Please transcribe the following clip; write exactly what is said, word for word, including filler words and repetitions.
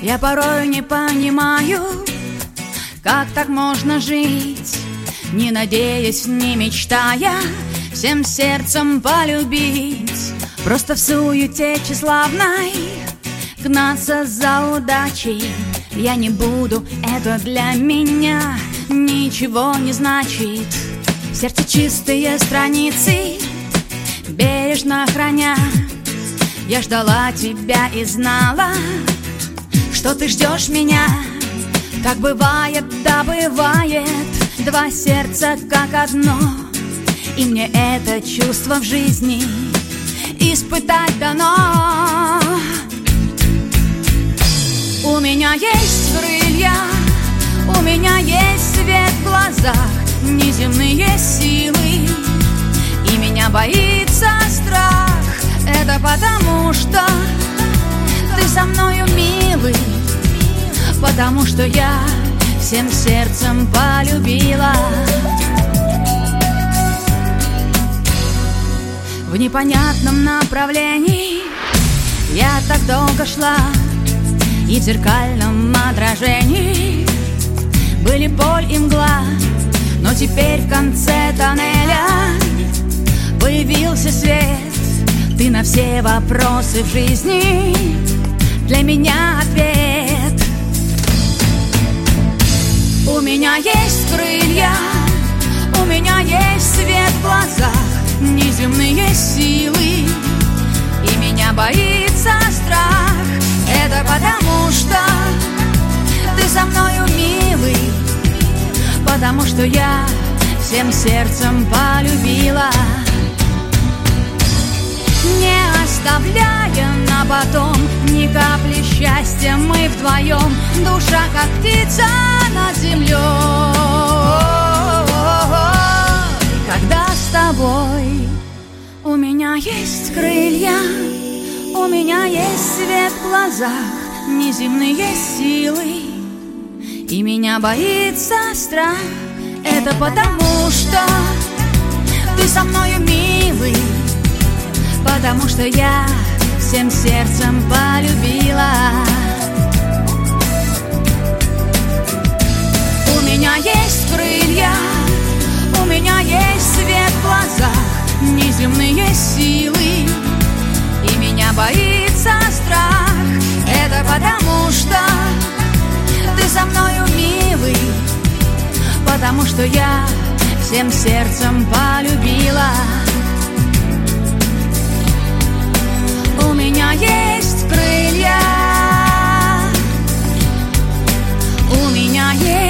Я порой не понимаю, как так можно жить, не надеясь, не мечтая, всем сердцем полюбить. Просто в суете тщеславной гнаться за удачей я не буду, это для меня ничего не значит. В сердце чистые страницы бережно храня, я ждала тебя и знала, что ты ждешь меня. Так бывает, да бывает, два сердца как одно, и мне это чувство в жизни испытать дано. У меня есть крылья, у меня есть свет в глазах, неземные силы, и меня боится страх. Это потому, что ты со мною, милый, потому что я всем сердцем полюбила. В непонятном направлении я так долго шла, и в зеркальном отражении были боль и мгла. Но теперь в конце тоннеля появился свет. Ты на все вопросы в жизни для меня ответ. У меня есть крылья, у меня есть свет в глазах, неземные силы, и меня боится страх. Это потому, что ты со мною, милый, потому что я всем сердцем полюбила. Не оставляя на потом ни капли счастья, мы вдвоем, душа как птица над землей. Когда с тобой у меня есть крылья, у меня есть свет в глазах, неземные силы, и меня боится страх. Это потому, что ты со мною, милый, потому что я всем сердцем полюбила. У меня есть крылья, у меня есть свет в глазах, неземные силы, и меня боится страх. Это потому, что ты со мною, милый, потому что я всем сердцем полюбила. У меня есть крылья, у меня есть